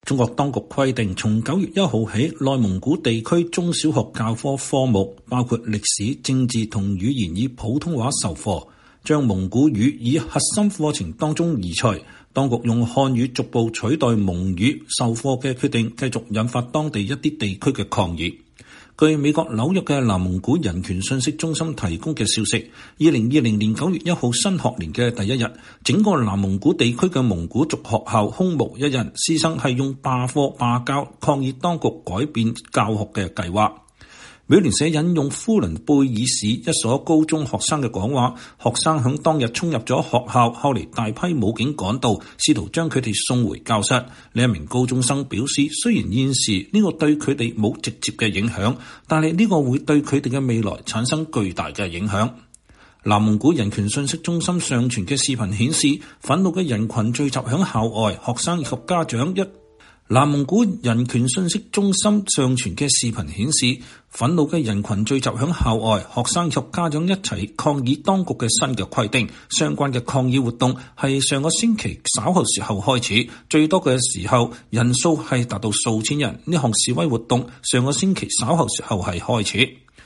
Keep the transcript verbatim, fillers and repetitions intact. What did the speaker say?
中國當局規定，從九月一號起，內蒙古地區中小學教科科目包括歷史、政治同語言以普通話授課，將蒙古語以核心課程當中移除。當局用漢語逐步取代蒙語授課嘅決定，繼續引發當地一啲地區嘅抗議。據美國紐約嘅南蒙古人權信息中心提供嘅消息，二零二零年九月一號新學年嘅第一日，整個南蒙古地區嘅蒙古族學校空無一人，師生係用罷課罷教抗議當局改變教學嘅計劃。美聯社引用呼倫貝爾市一所高中學生嘅講話，學生響當日衝入咗學校，後嚟大批武警趕到，試圖將佢哋送回教室。呢一名高中生表示，雖然現時呢個對佢哋冇直接嘅影響，但係呢個會對佢哋嘅未來產生巨大嘅影響。南蒙古人權信息中心上傳嘅視頻顯示，憤怒嘅人群聚集響校外，學生以及家長一南蒙古人權信息中心上傳嘅視頻顯示，憤怒嘅人群聚集響校外，學生及家長一齊抗議當局嘅新嘅規定。相關嘅抗議活動係上個星期稍後時候開始，最多嘅時候人數係達到數千人。呢項示威活動上個星期稍後時候係開始。